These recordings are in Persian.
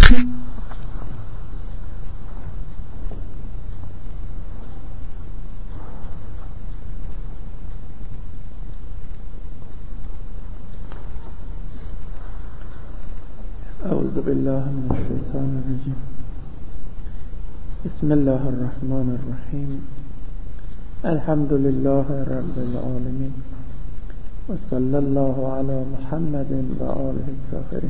اعوذ بالله من الشیطان الرجیم. بسم الله الرحمن الرحیم. الحمد لله رب العالمین و صلی الله علی محمد و آله الطاهرین.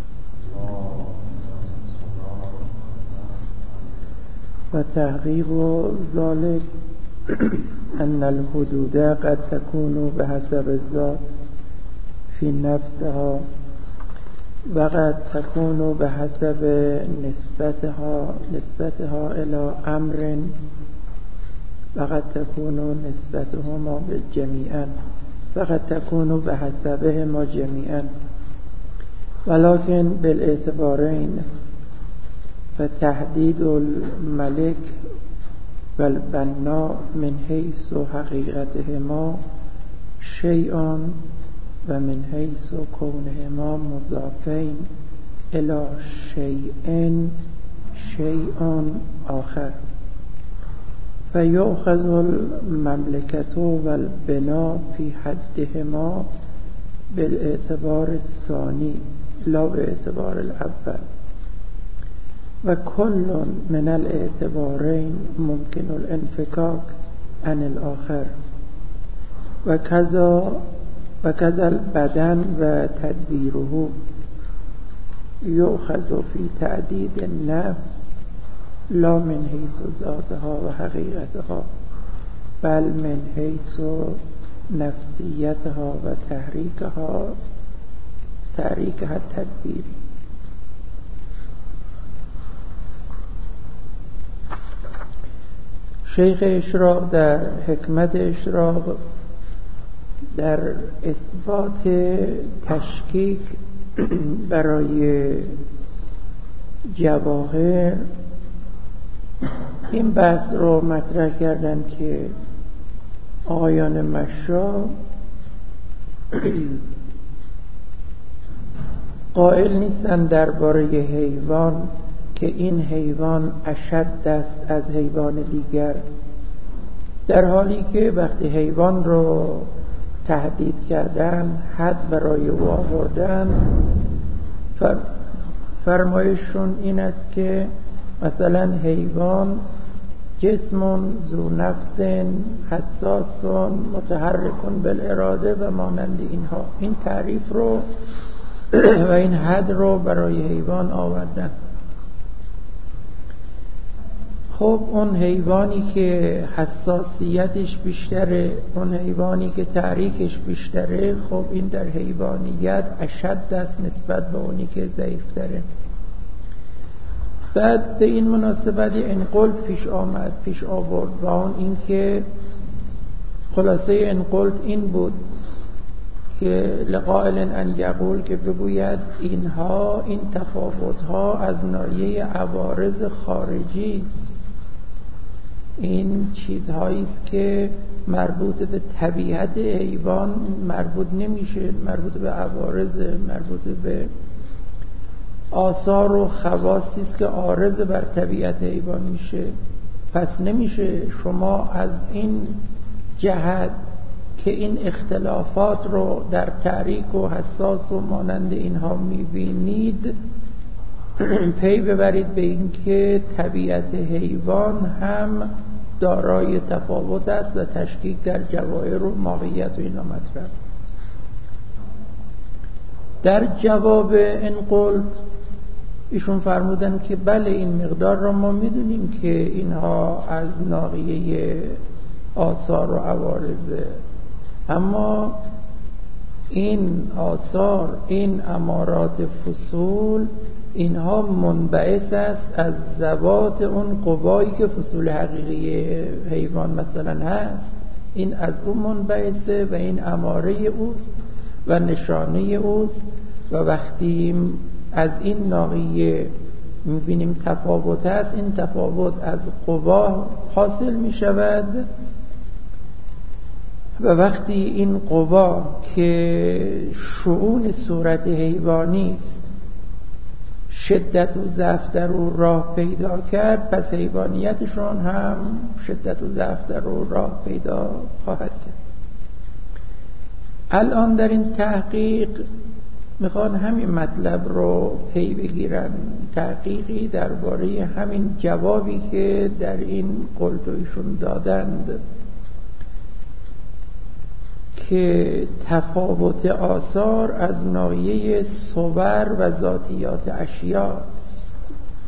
و تحقیق ذلك ان الحدود قد تكون بحسب الذات في نفسها و قد تكون بحسب نسبتها الى امر و قد تكون نسبتهما جميعا و قد تكون بحسبهما جميعا ولكن بالاعتبارين فتحديد الملك والبناء من حيث حقيقتهما شيء و من حيث كونهما مضافين الى شيء آخر فيؤخذ المملكة والبناء في حدهما بالاعتبار الثاني لا باعتبار الأول و كل من الاعتبارين ممكن الانفكاك عن الآخر وكذا البدن و تدبيره يؤخذ في تعديد النفس لا من حيث ذاتها و حقيقتها بل من حيث نفسيتها و تحريكها التدبيري. شیخ اشراق در حکمت اشراق در اثبات تشکیک برای جواهر این بحث رو مطرح کردن که آقایان مشا قائل نیستن درباره حیوان که این حیوان اشد است از حیوان دیگر، در حالی که وقتی حیوان رو تهدید کردن، حد برای او آوردن، فرمایششون این است که مثلا حیوان جسم ذو نفس حساس متحرک بالاراده و مانند اینها، این تعریف رو و این حد رو برای حیوان آوردن. خب اون حیوانی که حساسیتش بیشتره، اون حیوانی که تحریکش بیشتره، خب این در حیوانیت اشد است نسبت به اونی که ضعیفتره. بعد به این مناسبت انقل پیش آورد و اون این که خلاصه انقل این بود که لقائل ان یقول که بگوید اینها، این تفاوتها از ناحیه عوارض خارجی است، این چیزهایی است که مربوط به طبیعت حیوان مربوط نمیشه، مربوط به عوارض، مربوط به آثار و خواصی است که عارض بر طبیعت حیوان میشه. پس نمیشه شما از این جهت که این اختلافات رو در تحریک و حساس و مانند اینها میبینید پی ببرید به این که طبیعت حیوان هم دارای تفاوت است و تشکیک در جواهر و ماهیت و اینا مطرح است. در جواب انقل ایشون فرمودن که بله این مقدار را ما میدونیم که اینها از ناحیه آثار و عوارضه، اما این آثار، این امارات فصول، اینها منبعث است از ذوات اون قوایی که فصول حقیقی حیوان مثلا هست، این از اون منبعثه و این اماره اوست و نشانه اوست و وقتی از این ناحیه میبینیم تفاوت هست، این تفاوت از قوا حاصل میشود و وقتی این قوا که شؤون صورت حیوانی است شدت و ضعف در او راه پیدا کرد، پس حیوانیتشون هم شدت و ضعف در او راه پیدا خواهد کرد. الان در این تحقیق میخوان همین مطلب رو پی بگیرن، تحقیقی درباره همین جوابی که در این قلتویشون دادند که تفاوت آثار از ناحیه صور و ذاتیات اشیاست.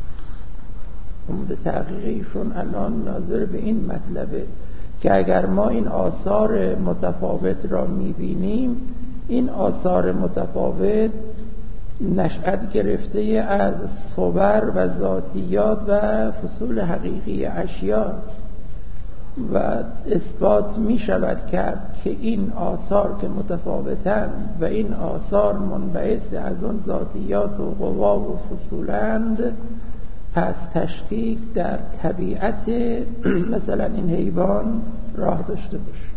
عمده تحقیقیشون الان ناظر به این مطلبه که اگر ما این آثار متفاوت را میبینیم، این آثار متفاوت نشأت گرفته از صور و ذاتیات و فصول حقیقی اشیاست و اثبات می شود کرد که این آثار که متفاوتند و این آثار منبعث از اون ذاتیات و قوا و فصولند، پس تشکیک در طبیعت مثلا این حیوان راه داشته باشه.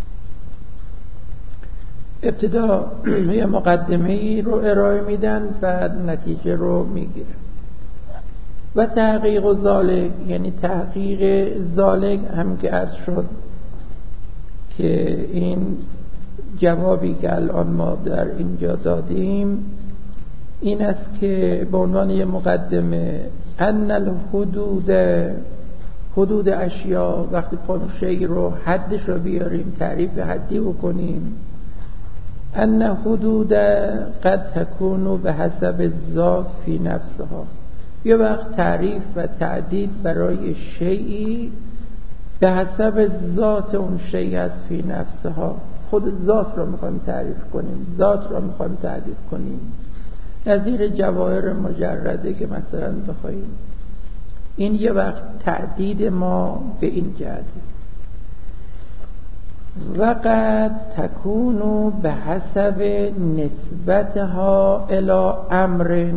ابتدا یه مقدمه‌ای رو ارائه میدن، بعد نتیجه رو میگیرن. و تحقیق و ذالک، یعنی تحقیق ذالک هم که عرض شد که این جوابی که الان ما در اینجا دادیم این است که به عنوان یه مقدمه ان حدود اشیا، وقتی شیء رو حدش رو بیاریم، تعریف حدی بکنیم، ان حدود قد تکون به حسب الذات فی نفسها. یه وقت تعریف و تعدید برای شیئی به حسب ذات اون شیء است فی نفسها. خود ذات رو میخوایم تعریف کنیم، ذات رو میخوایم تعدید کنیم. نظیر جواهر مجرده که مثلا بخوایم، این یه وقت تعدید ما به این جهته. وقد تکونو به حسب نسبتها الی امر،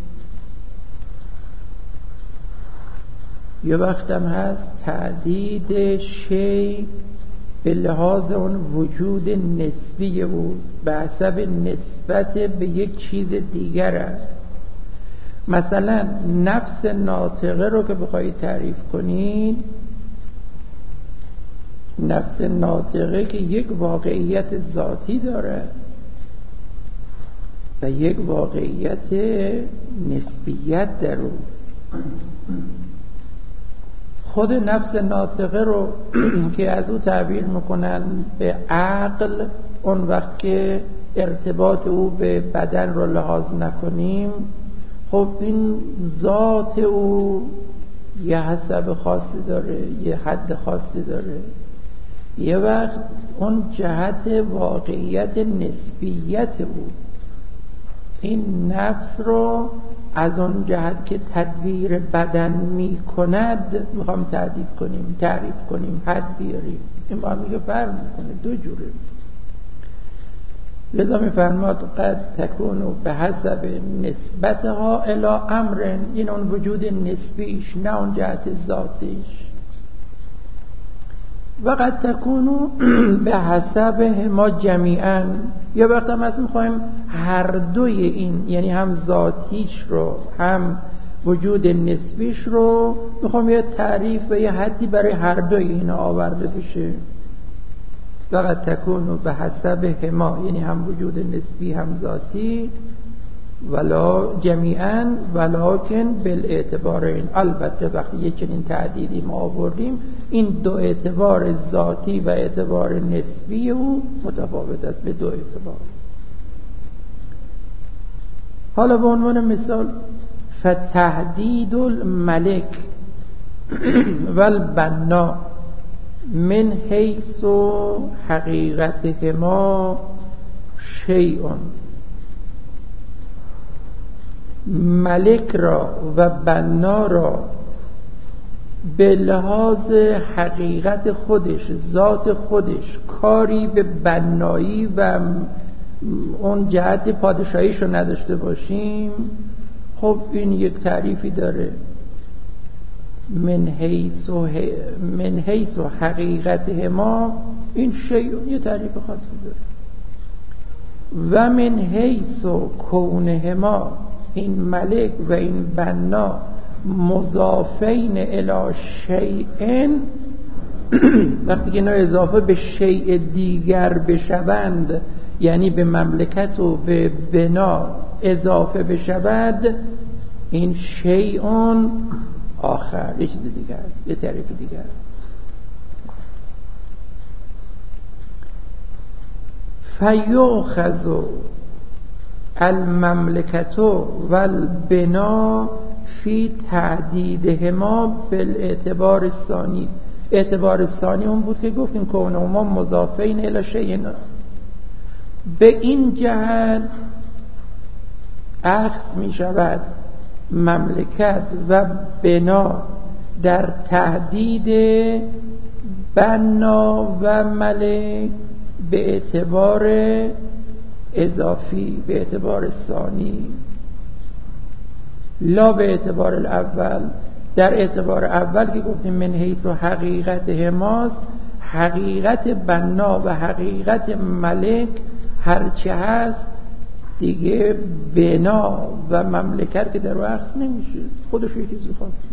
یه وقت هم هست تعدید شی به لحاظ اون وجود نسبی اوست، به حسب نسبت به یک چیز دیگر است. مثلا نفس ناطقه رو که بخواید تعریف کنید، نفس ناطقه که یک واقعیت ذاتی داره و یک واقعیت نسبیت در اوست. خود نفس ناطقه رو که از او تعبیر میکنن به عقل، اون وقت که ارتباط او به بدن رو لحاظ نکنیم، خب این ذات او یه حسب خاصی داره، یه حد خاصی داره. یه وقت اون جهت واقعیت نسبیت او، این نفس رو از اون جهت که تدبیر بدن می کند میخوام تعدید کنیم، تعریف کنیم، حد بیاریم. این با هم میگه فرق میکنه، دو جوره. لذا میفرماد قد تکونو به حسب نسبتها الی امرن، این اون وجود نسبیش، نه اون جهت ذاتیش. و قد تکونو به حسب ما جمیعا، یه وقت هم از میخوایم هر دوی این، یعنی هم ذاتیش رو هم وجود نسبیش رو میخوایم یه تعریف و یه حدی برای هر دوی اینا آورده بشه. و قد تکونو به حسب ما، یعنی هم وجود نسبی هم ذاتی، ولا جمیعا ولکن بالاعتبارین. البته وقتی یک چنین تعدیدی ما آوردیم، این دو اعتبار ذاتی و اعتبار نسبی او متفاوت است به دو اعتبار. حالا به عنوان مثال فتحدید الملک والبنا من حیث حقیقتهما شیء، ملک را و بنا را به لحاظ حقیقت خودش، ذات خودش، کاری به بنایی و اون جهت پادشاهیش رو نداشته باشیم، خب این یک تعریفی داره. من حیث حقیقتهما، این شیء یه تعریف خاصی داره. و من حیث کونهما، این ملک و این بنا مضافین الی شیئن، وقتی که اینا اضافه به شیء دیگر بشوند، یعنی به مملکت و به بنا اضافه بشود، این شیئون آخر یه چیز دیگه است، یه تعریف دیگه است. فیؤخذ المملکت و البنا فی تعدیدهما بالاعتبار الثانی. اعتبار ثانی اون بود که گفتیم کونهما مضافین الی شیء، به این جهت اخذ می شود مملکت و بنا در تهدید بنا و ملک به اعتبار اضافی، به اعتبار ثانی، لا به اعتبار الاول. در اعتبار اول که گفتیم من حیث و حقیقت هماست، حقیقت بنا و حقیقت ملک هرچه هست دیگه بنا و مملکت که در رو اخذ نمیشه، خودش یه چیزی خاصیه.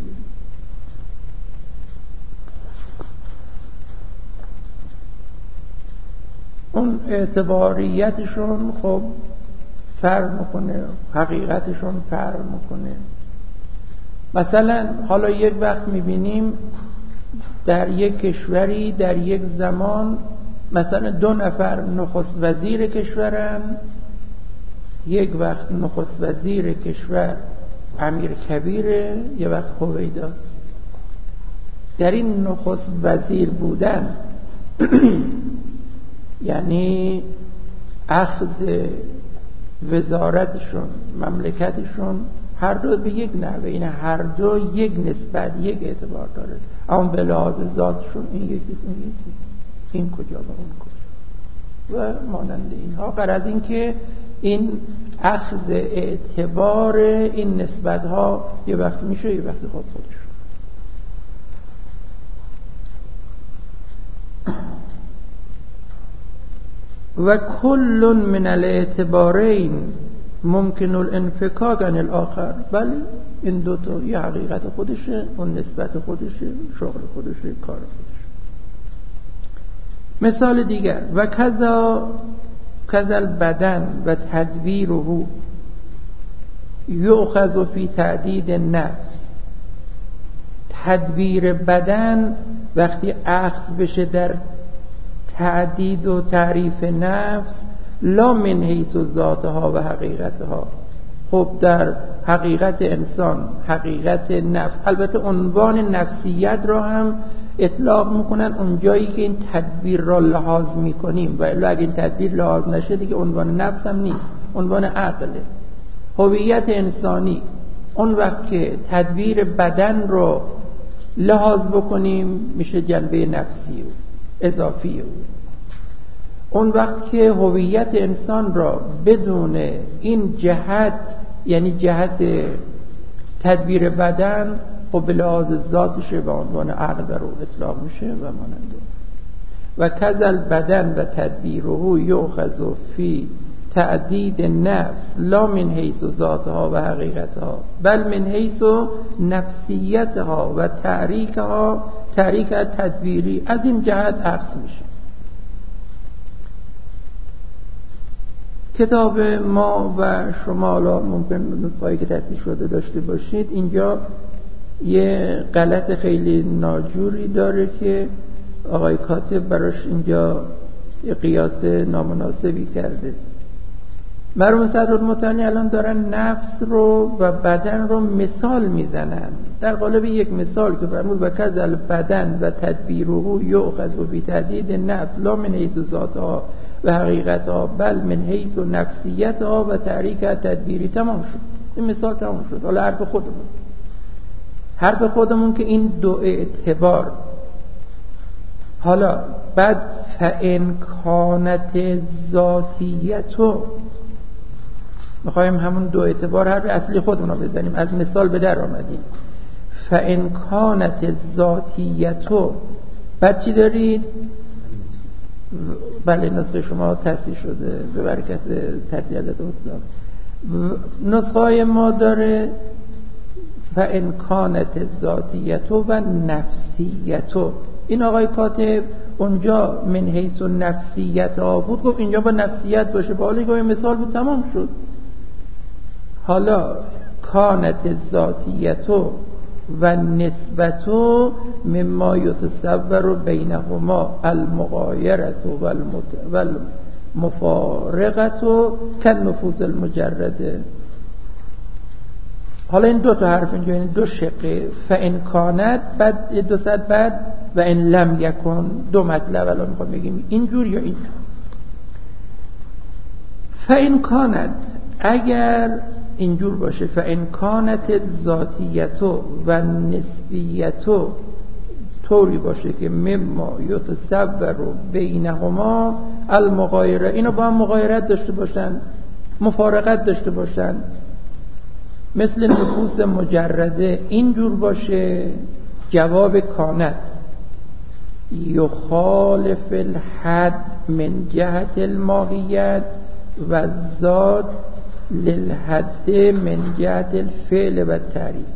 اون اعتباریتشون خب فرق میکنه، حقیقتشون فرق میکنه. مثلا حالا یک وقت میبینیم در یک کشوری در یک زمان مثلا 2 نفر نخست وزیر کشورن، یک وقت نخست وزیر کشور امیر کبیره، یک وقت هویداست. در این نخست وزیر بودن یعنی اخذ وزارتشون، مملکتشون، هر دو به یک نحوه، این هر دو یک نسبت، یک اعتبار داره، اما به لحاظ ذاتشون این یکیست، اون یکی، این کجا و اون کجا و مانند اینها. غرض این که این اخذ اعتبار این نسبت ها یه وقت میشه، یه وقت خودشون. و کل من الاعتبارین ممکن الانفکاک عن الاخر. بله این دوتا یه حقیقت خودشه، اون نسبت خودشه، شغل خودشه، کار خودشه. مثال دیگر، و کذا البدن و تدبیره یؤخذ فی تعدید نفس. تدبیر بدن وقتی اخذ بشه در تعدید و تعریف نفس، لا من حیث ذاتها و حقیقتها. خب در حقیقت انسان، حقیقت نفس، البته عنوان نفسیت را هم اطلاق میکنن اون جایی که این تدبیر را لحاظ میکنیم، و الا اگه این تدبیر لحاظ نشه دیگه عنوان نفس هم نیست، عنوان عقله. هویت انسانی اون وقت که تدبیر بدن رو لحاظ بکنیم میشه جنبه نفسی و اضافی او. اون وقت که هویت انسان را بدون این جهت، یعنی جهت تدبیر بدن، خب به لحاظ ذاتش به عنوان عقل بر او اطلاق میشه و ماننده. و کذل بدن و تدبیره یؤخذ فی تعدید نفس لا من حیث ذاتها و حقیقتها بل من حیث نفسیتها و تحریکها، تحریک تدبیری، از این جهت اخذ میشه. کتاب ما و شما حالا ممکن نسخه‌ای که تصحیح شده داشته باشید، اینجا یه غلط خیلی ناجوری داره که آقای کاتب براش اینجا یه قیاس نامناسبی کرده. مرحوم صدرالمتعنی الان دارن نفس رو و بدن رو مثال میزنن. در قالب یک مثال که فرمود و کذل بدن و تدبیره یؤخذ فی تعدید نفس لا من حیث ذاتها و حقیقتها بل من حیث نفسیتها و تحریک تدبیری. تمام شد این مثال، تمام شد. حالا حرف خودمون که این دو اعتبار. حالا بعد فان کانت ذاتیتو، میخوایم همون دو اعتبار حرف اصلی خودمون رو بزنیم، از مثال به در آمدیم. فان کانت ذاتیتو، بعد چی دارید؟ بله نسخه شما تصحیح شده به برکت تصحیح حضرت استاد. نسخه ما داره فإن کانت ذاتیتو و نفسیتو. این آقای کاتب اونجا من حیث نفسیت بود، گفت اینجا با نفسیت باشه، با حالی که مثال بود تمام شد. حالا کانت ذاتیتو و نسبتو مما یتصور بینهما المغایرت و المفارقت کالنفوس المجرده. حالا این دو تا حرف اینجا، این دو شقه، فإن کانت بعد دو صد بعد و ان لم یکن، دو مطلب الان میخوام بگیم اینجور یا اینجور. فإن کانت اگر اینجور باشه، فإن کانت ذاتیتو و نسبیتو طوری باشه که مما یتصور بینهما المغایره، اینو با هم مغایرت داشته باشن، مفارقت داشته باشن، مثل نفوس مجرده اینجور باشه، جواب کانت یخالف الحد من جهت الماهیت و ذات للحد من جهت الفعل و تعریف.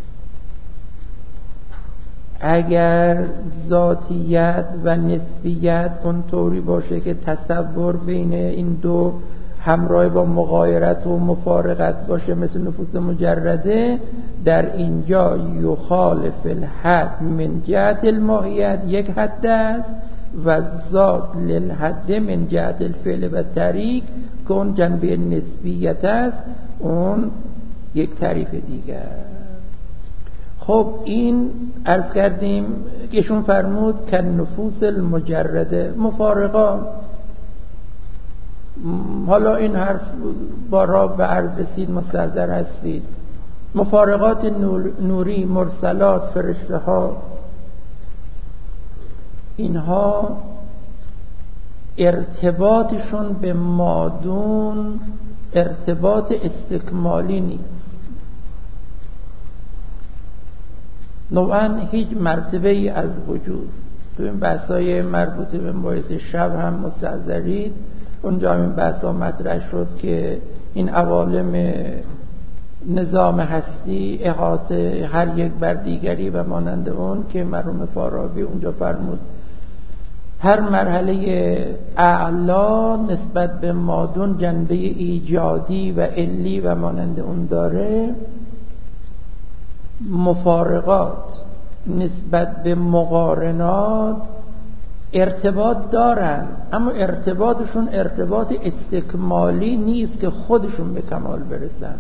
اگر ذاتیت و نسبیت اونطوری باشه که تصور بین این دو همراه با مغایرت و مفارقت باشه مثل نفوس مجرده، در اینجا یخالف الحد من جهت الماهیت یک حد است و ذات للحد من جهت الفعل و تعریف که اون جنبه نسبیت است، اون یک تعریف دیگر. خب این عرض کردیم که ایشون فرمود که نفوس المجرده مفارقات. حالا این حرف بارها به عرض رسید، مستحضر هستید. مفارقات نوری، مرسلات، فرشته ها، اینها ارتباطشون به مادون ارتباط استکمالی نیست. نوعاً هیچ مرتبه ای از وجود. تو این بحثای مربوط به مباحث شب هم مستحضرید، اونجا این بحثا مطرح شد که این عوالم نظام هستی احاطه هر یک بر دیگری و مانند اون که مرحوم فارابی اونجا فرمود هر مرحله اعلا نسبت به مادون جنبه ایجادی و علی و مانند اون داره. مفارقات نسبت به مقارنات ارتباط دارن، اما ارتباطشون ارتباط استکمالی نیست که خودشون به کمال برسن.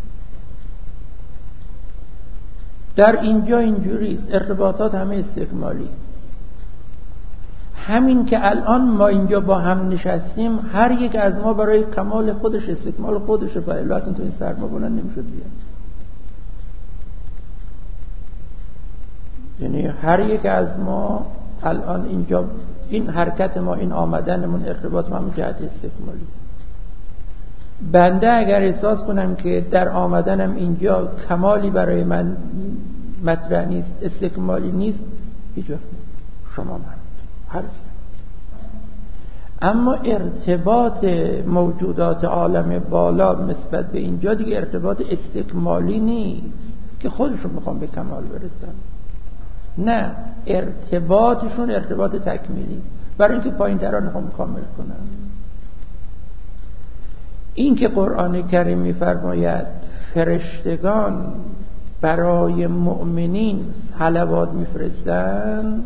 در اینجا اینجوریست، ارتباطات همه استکمالی است. همین که الان ما اینجا با هم نشستیم، هر یک از ما برای کمال خودش، استکمال خودش فعلا اصلا تو این سرما بلند نمیشد بیاد. یعنی هر یک از ما الان اینجا این حرکت ما، این آمدنمون، ارتباط ما جهت استکمالی است. بنده اگر احساس کنم که در آمدنم اینجا کمالی برای من مطرح نیست، استکمالی نیست، هیچ وقت شما من هر کی. اما ارتباط موجودات عالم بالا نسبت به اینجا دیگه ارتباط استکمالی نیست که خودشون میخوام به کمال برسن، نه، ارتباطشون ارتباط تکمیلی است، برای اینکه پایین‌تران هم کامل کنن. این که قرآن کریم می‌فرماید فرشتگان برای مؤمنین صلوات می‌فرستند،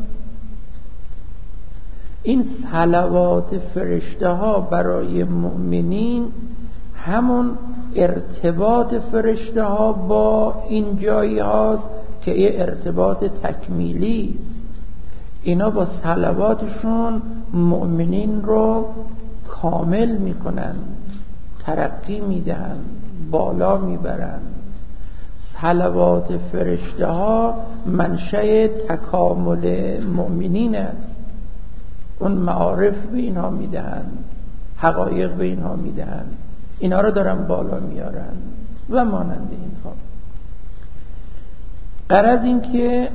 این صلوات فرشته ها برای مؤمنین همون ارتباط فرشته ها با این جایی هاست که یه ارتباط تکمیلی است. اینا با صلواتشون مؤمنین رو کامل میکنن، ترقی میدن، بالا میبرن. صلوات فرشته ها منشأ تکامل مؤمنین است. اون معارف به اینها میدهن، حقایق به اینها میدهن، اینا رو دارن بالا میارن و مانند اینها. غرض این که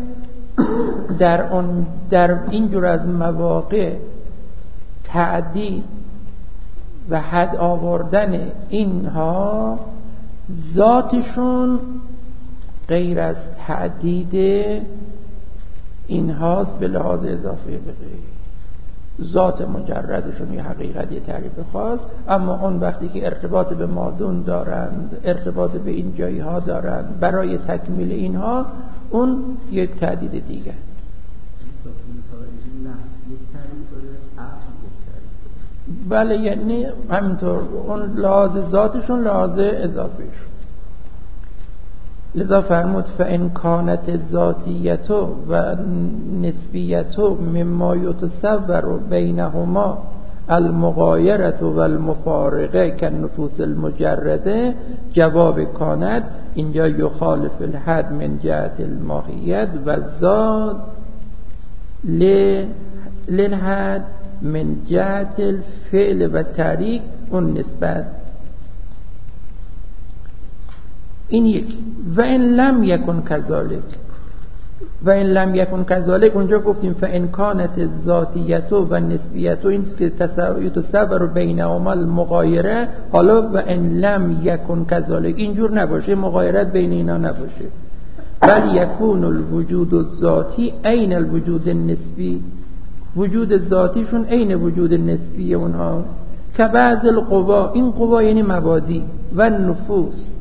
در این جور از مواقع تعدید و حد آوردن اینها ذاتشون غیر از تعدید اینهاست به لحاظ اضافه به غیر. ذات مجردشون یه حقیقت، یه تعریف خاص، اما اون وقتی که ارتباط به مادون دارند، ارتباط به این جایی ها دارند، برای تکمیل اینها اون یک تعدید دیگه است. بله، یعنی همینطور اون لحاظ ذاتشون لحاظ اضافهشون. لذا فرمود فإن كانت ذاتیت و نسبیت مما یتصور بینهما المغایرة و المفارقه كالنفوس المجرده، جواب کانت اینجا یخالف الحد من جهت الماهیت و ذات للحد من جهت الفعل و تحریک اون نسبت. این یک. و ان لم یکن کذالک، و ان لم یکن کذالک اونجا گفتیم فان کانت ذاتیت و نسبیت این که تصور بینهما المغایره، حالا و ان لم یکن کذالک اینجور نباشه، مغایرت بین اینا نباشه، بل یکون الوجود الذاتی عین الوجود النسبی، وجود ذاتیشون عین وجود نسبی اونهاست. که بعض القوا، این قوا یعنی مبادی و نفوس،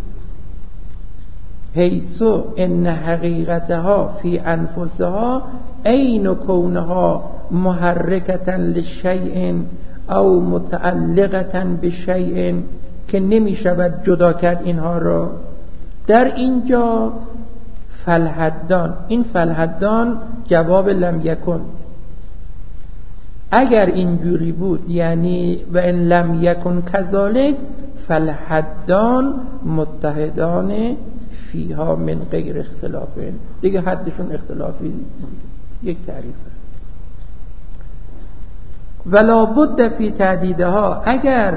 حیثو ان حقیقتها فی انفسها عین کونها محرکتا لشیء او متعلقتا بشیء، که نمی شود جدا کرد اینها را. در اینجا فالحدان، این فالحدان جواب لم یکن. اگر اینجوری بود یعنی و ان لم یکن کذالک فالحدان متحدان فیها من غیر اختلاف، دیگه حدشون اختلافی یک تعریفه. ولا بد فی تعدیدها، اگر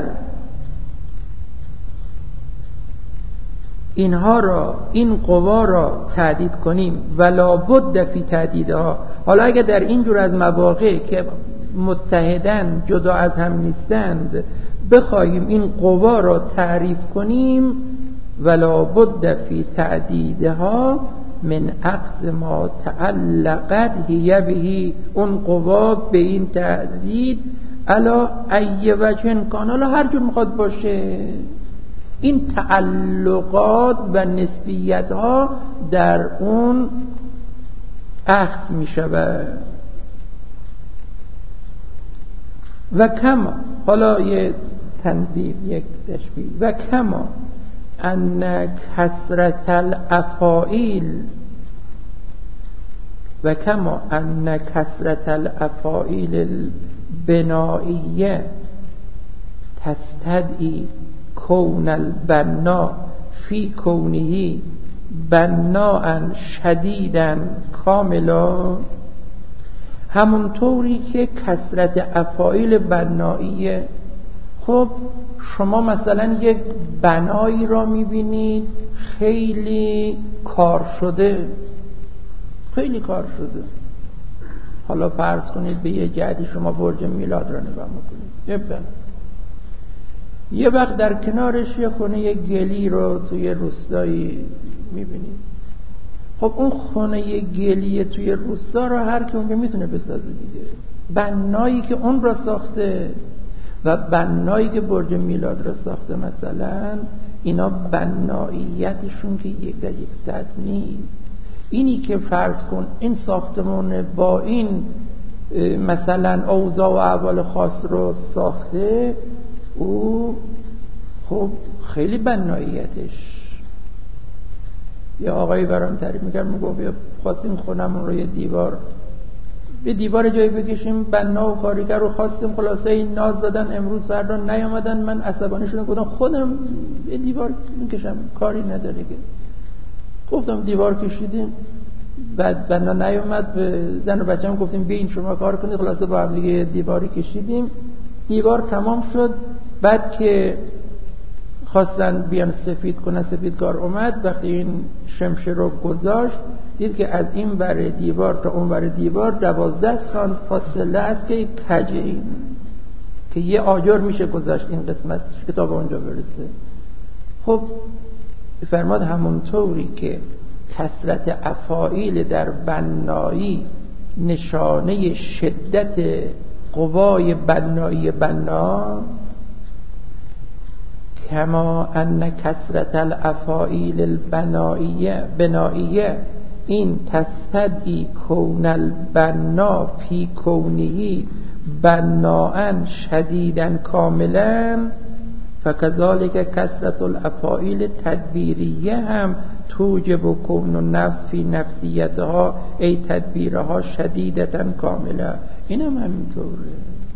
اینها را، این قوا را تعدید کنیم، ولا بد فی تعدیدها، حالا اگر در این جور از مواقع که متحدن جدا از هم نیستند بخواهیم این قوا را تعریف کنیم، ولا بد فی تعدیدها من اخذ ما تعلقت هی بهی، اون قوا به این تعدید الا ای وجه کان، حالا هر جور میخواد باشه، این تعلقات و نسبیت ها در اون اخذ میشود. و کما، حالا یه تنظیم، یک تشبیه، و کما ان کثرت الافاعیل، و کما ان کثرت الافاعیل البنائیه تستدعی کون البنا فی کونه بناء شدیدا کاملا، همونطوری که کثرت افاعیل بنائیه. خب شما مثلا یک بنایی را میبینید خیلی کار شده، خیلی کار شده، حالا فرض کنید به یه جهتی شما برج میلاد را نگاه میکنید، یه بناست، یه وقت در کنارش یه خونه گلی رو توی روستایی میبینید. خب اون خونه گلی توی روستا را هر کی اونجا میتونه بسازه دیگه. بنایی که اون را ساخته و بنایی که برج میلاد را ساخته مثلا، اینا بناییتشون که یک در یک سطح نیست. اینی که فرض کن این ساختمان با این مثلا اوضاع و احوال خاص رو ساخته، او خب خیلی بناییتش. یه آقایی برام تعریف میکرد، میگفت خواستیم خونمون رو یه دیوار به دیوار جایی بکشیم، بنا و کارگر رو خواستیم، خلاصه این ناز دادن، امروز فردا نیامدن، من عصبانی شدم گفتم خودم یه دیوار میکشم، کاری نداره که. گفتم دیوار کشیدیم، بعد بنا نیامد، به زن و بچه‌م گفتیم بیاین شما کار کنید، خلاصه با هم دیگه دیواری کشیدیم، دیوار تمام شد. بعد که خواستن بیان سفید کنن، سفیدکار اومد، وقتی این شمشه رو گذاشت دید که از این ور دیوار تا اون ور دیوار 12 سانت فاصله است که کجه این که یه آجر میشه گذاشت این قسمت که تا به اونجا برسه. خب فرماد همونطوری که کثرت افاعیل در بنایی نشانه شدت قوای بنایی بناست، کما ان کثرت الافاعیل البنائیه این تستدعی کون البنا فی کونه بناء شدیدا کاملا، فکذالک کثرت الافاعیل تدبیریه هم توجب کون النفس فی نفسیتها ای تدبیرها شدیدتا کاملا. این هم همینطوره.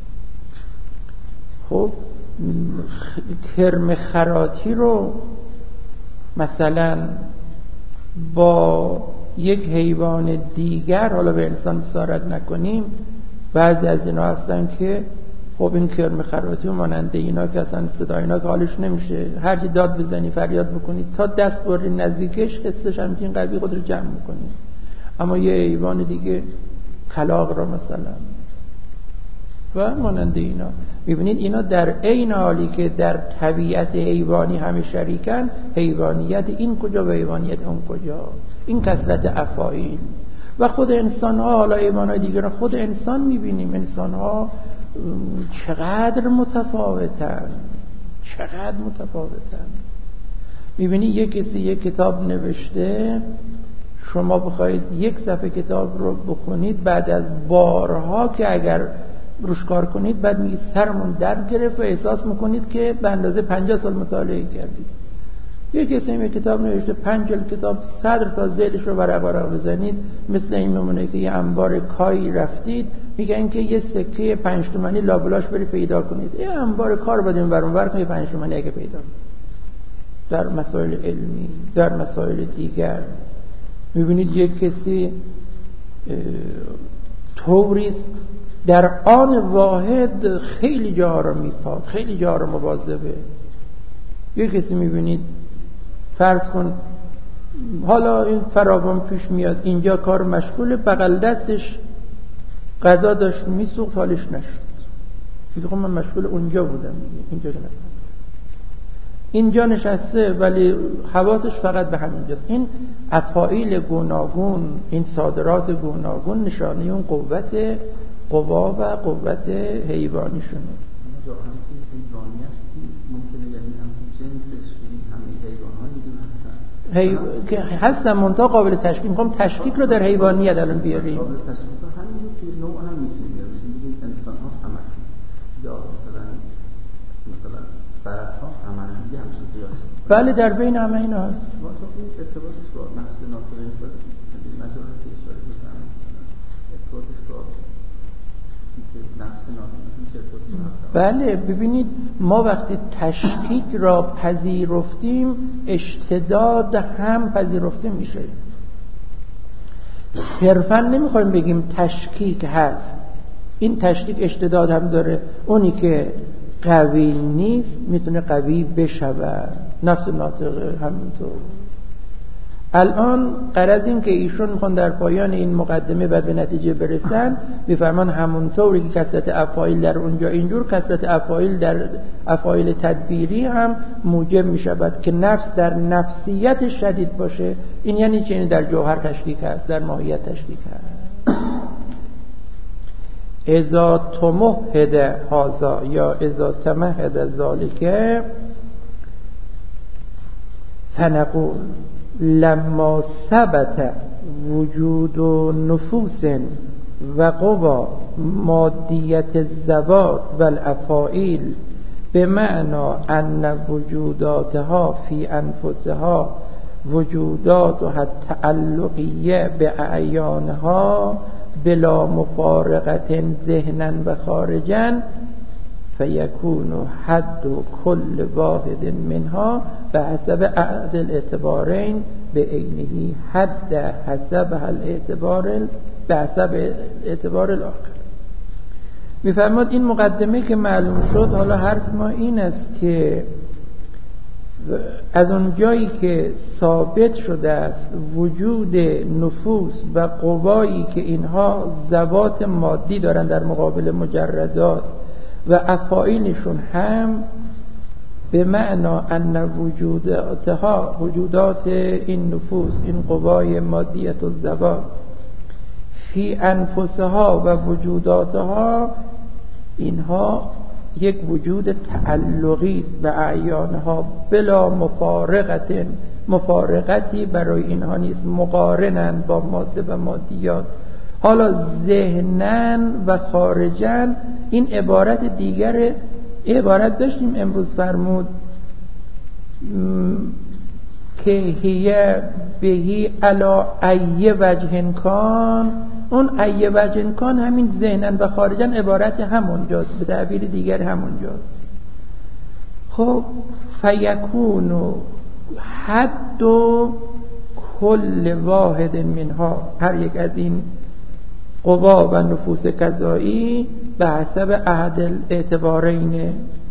خب کرم خراطی رو مثلا با یک حیوان دیگر، حالا به انسان بصارت نکنیم، بعضی از اینا هستن که خب این کرم خراطی و ماننده اینا که اصلا صدای اینا که حالش نمیشه، هرچی داد بزنی فریاد بکنی تا دست بری نزدیکش حسش همچین قوی خود رو جمع میکنی. اما یه حیوان دیگه کلاغ را مثلا و ماننده اینا، میبینید اینا در عین حالی که در طبیعت حیوانی همه شریکن، حیوانیت این کجا و حیوانیت اون کجا. این کثرت افاعیل. و خود انسان ها، حالا حیوان های دیگر، خود انسان میبینیم انسان ها چقدر متفاوتن. میبینی یک کسی یک کتاب نوشته، شما بخواید یک صفحه کتاب رو بخونید، بعد از بارها که اگر روش کار کنید بعد میگید سرمون درد گرفت و احساس میکنید که به اندازه 50 سال مطالعه کردید. یک کسی یک کتاب نوشته 5 جلد کتاب، صدر تا ذیلش رو برابر بزنید، مثل این نمونه که یه انبار کایی رفتید، میگن که یه سکه 5 تومانی لابلاش بری پیدا کنید. یه انبار کار بدیم برونور کنید 5 تومانی اگه پیدا کنید. در مسائل علمی، در مسائل دیگر میبینید یک کسی توریست در آن واحد خیلی جاها رو میپاد، خیلی جاها رو مواظبه. یک کسی میبینید فرض کن حالا این فراوان پیش میاد، اینجا کار مشغوله، بغل دستش غذا داشت میسوخت حالش نشد، میگه خب من مشغول اونجا بودم دیگه، اینجا نشسته ولی حواسش فقط به همینجاست. این افاعیل گوناگون، این صادرات گوناگون نشانه اون قوا و قوت حیوانیشونه. که هستن منتها قابل تشکیک. میخوام تشکیک رو در حیوانیت الان بیاریم. قابل تشکیک همین که نوع هم میتونیم بیاریم. انسان ها همه یا مثلا فرس ها همه دیگه همچون قیاس. بله در بین همه اینا هست. ما تو این ارتباطش با نفس ناطق انسان مجال هست اشاره بکنم. ارتباطش با نفس ناطق بله ببینید ما وقتی تشکیک را پذیرفتیم اشتداد هم پذیرفته میشه. صرفا نمیخوایم بگیم تشکیک هست، این تشکیک اشتداد هم داره. اونی که قوی نیست میتونه قوی بشود، نفس ناطقه همینطور. الان غرض این که ایشون میخوان در پایان این مقدمه بعد به نتیجه برسن، میفرمان همونطوری که کثرت افاعیل در اونجا اینجور، کثرت افاعیل در افاعیل تدبیری هم موجب میشود که نفس در نفسیت شدید باشه. این یعنی چه؟ این در جوهر تشکیک هست، در ماهیت تشکیک هست. اذا تمهد هذا یا اذا تمهد ذالک فنقول لما ثبت وجود نفوس و قوا مادیت الذوات و الافاعیل به معنی ان وجوداتها فی انفسها وجودات و تعلقیه به اعیانها بلا مفارقت ذهنا و خارجا فیکون حد کل واحد منها به حسب عدد الاعتبارین به عینه حد حسب الاعتبار به حسب اعتبار الاخر. میفرماد این مقدمه که معلوم شد، حالا حرف ما این است که از اون جایی که ثابت شده است وجود نفوس و قوایی که اینها ذوات مادی دارن در مقابل مجردات و افاعیلشون هم به معنا ان وجودات این نفوس، این قوای مادیت و زبا، فی انفسها و وجوداتها، اینها یک وجود تعلقی است و اعیانها بلا مفارقتی برای اینها نیست، مقارنند با ماده و مادیات. حالا ذهنن و خارجن، این عبارت دیگر عبارت داشتیم امروز فرمود که هیه بهی علا ای وجه کان، اون ای وجه کان همین ذهنن و خارجن عبارت همونجاست، به تعبیر دیگر همونجاست. خب فیکون حد کل واحد منها، هر یک از این قوا و نفوس قضایی به حسب احد الاعتبارین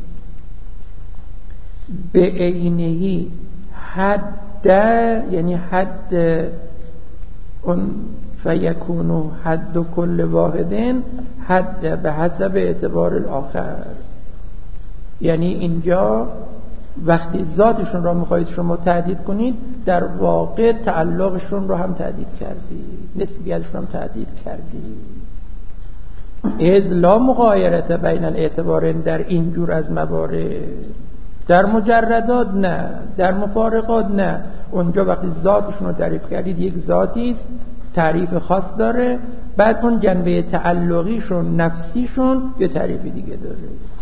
به عینهی حد، یعنی حد اون فیکون حد کل واحدین حد به حسب اعتبار الاخر. یعنی اینجا وقتی ذاتشون را میخواهید شما تعدید کنید، در واقع تعلقشون رو هم تعدید کردید، نسبیتشون هم تعدید کردید. اذ لا مغایرت بین الاعتبارین در اینجور از موارد، در مجردات نه، در مفارقات نه. اونجا وقتی ذاتشون رو تعریف کردید یک ذاتی است، تعریف خاص داره، بعد اون جنبه تعلقیشون، نفسیشون یه تعریف دیگه داره.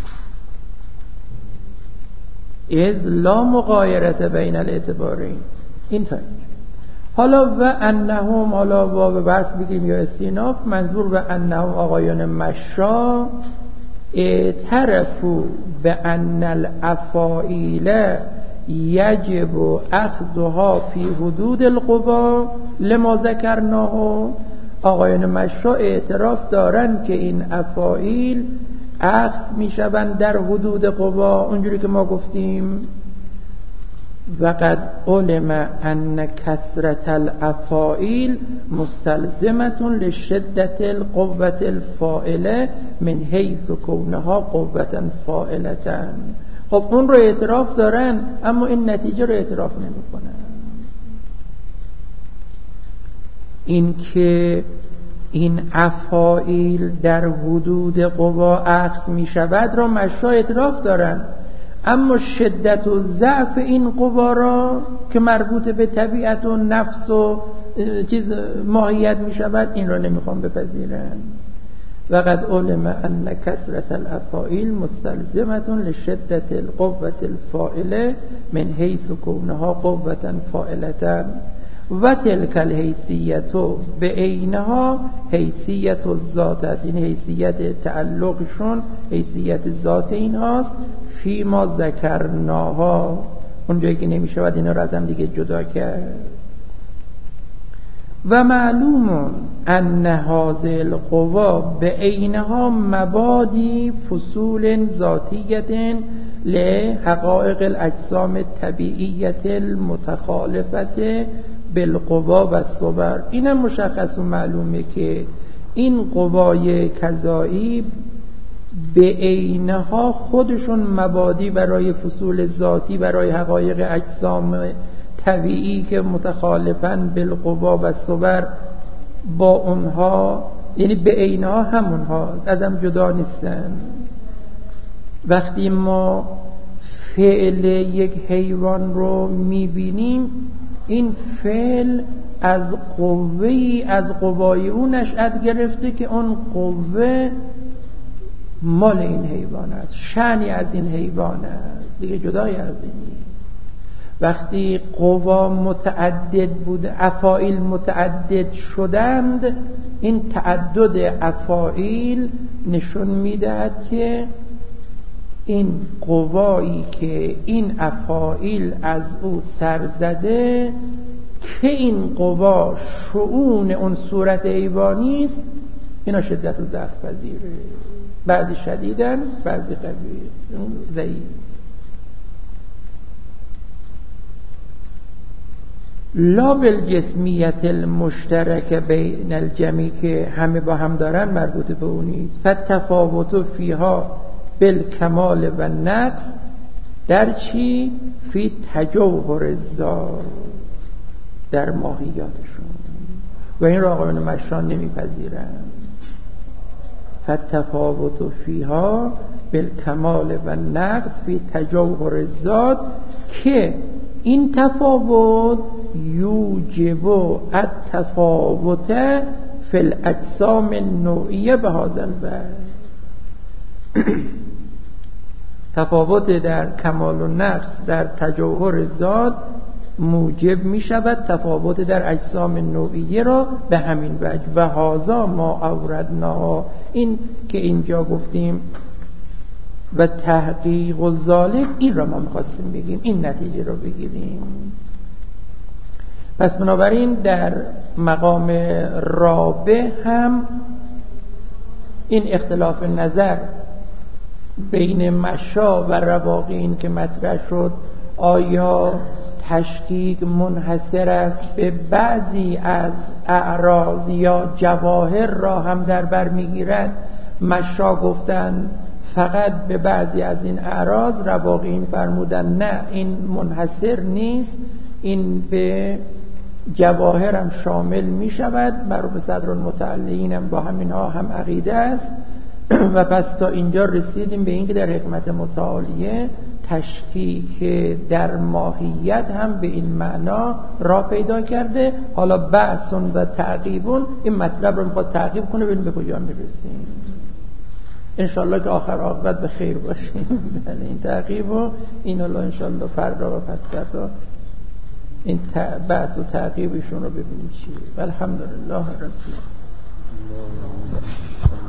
اذ لا مغایرت بین الاعتبارین، این فرق. حالا و انهم، حالا واو بس بگیم یا استیناف، منظور و انهم آقایان مشا اعترفوا به ان الافاعیل یجب اخذها فی حدود القوا لما ذکرناه. آقایان مشا اعتراف دارن که این افاعیل اخذ میشوند در حدود قوا، اونجوری که ما گفتیم. وقد علم ان کثرت الافاعیل مستلزمة لشدت القوة الفاعله من حیث کونها قوة فاعلة. خب اون رو اعتراف دارن، اما این نتیجه رو اعتراف نمی کنن. این که این افاعیل در حدود قوا اخذ می شود را مشا اعتراف دارن، اما شدت و ضعف این قوا را که مربوط به طبیعت و نفس و ماهیت می شود، این را نمیخوام بپذیرن. وقد علم ان کثرت الافاعیل مستلزمة لشدت القوة الفاعله من حیث کونها قوة فاعلة و تلک الحیثیت به عینها حیثیت الذات است. این حیثیت تعلقشون حیثیت ذات این هاست. فی ما ذکرناها، اونجایی که نمی شود اینا را از هم دیگه جدا کرد. و معلوم ان هذه القوا به عینها مبادی فصول ذاتیت لحقائق الاجسام الطبیعیت المتخالفت بالقوا و الصور. اینم مشخص و معلومه که این قوای کذایی به عینها خودشون مبادی برای فصول ذاتی، برای حقایق اجسام طبیعی که متخالفن بالقوا و الصور با اونها، یعنی به عینها همونها، ازم جدا نیستن. وقتی ما فعل یک حیوان رو میبینیم، این فعل از قوه‌ای از قوای اون نشأت گرفته که اون قوه مال این حیوان است، شأنی از این حیوان است، دیگه جدای از این نیست. وقتی قوا متعدد بود، افاعیل متعدد شدند، این تعدد افاعیل نشون میدهد که این قوایی که این افاعیل از او سر زده، که این قوا شؤون اون صورت حیوانی است، اینا شدت و ضعف پذیره، بعضی شدیدن بعضی قوی ضعیف. لا بالجسمیت المشترک بین الجمیع، که همه با هم دارن، مربوط به اون نیست. فالتفاوت فیها بالکمال و نقص در چی؟ فی تجوهر الذات، در ماهیاتشون. و این را آقایان مشان نمیپذیرند. فالتفاوت فیها بالکمال و نقص فی تجوهر الذات، که این تفاوت یوجب التفاوت فی الاجسام النوعیه به هذا الوجه. تفاوت در کمال و نقص در تجوهر ذات موجب می شود تفاوت در اجسام نوعیه را به همین وجه. و هذا ما اوردنا، این که اینجا گفتیم و تحقیق و ذالک، این را ما میخواستیم بگیم، این نتیجه را بگیریم. پس بنابراین در مقام رابع هم این اختلاف نظر بین مشا و رواقین که مطرح شد، آیا تشکیک منحصر است به بعضی از اعراض یا جواهر را هم در بر میگیرد؟ مشا گفتن فقط به بعضی از این اعراض، رواقین فرمودن نه، این منحصر نیست، این به جواهر هم شامل می شود. مرحوم صدر المتعلقین هم با همینها هم عقیده است. و پس تا اینجا رسیدیم به اینکه در حکمت متعالیه تشکیک در ماهیت هم به این معنا را پیدا کرده. حالا بحثون و تعقیبون این مطلب رو میخواد تعقیب کنه، ببینیم به کجا میرسیم. انشالله که آخر عاقبت به خیر باشیم. بله این تعقیب و این الله انشالله فردا و پس فردا این بحث و تعقیبشون رو ببینیم چیه. الحمدلله رب العالمین.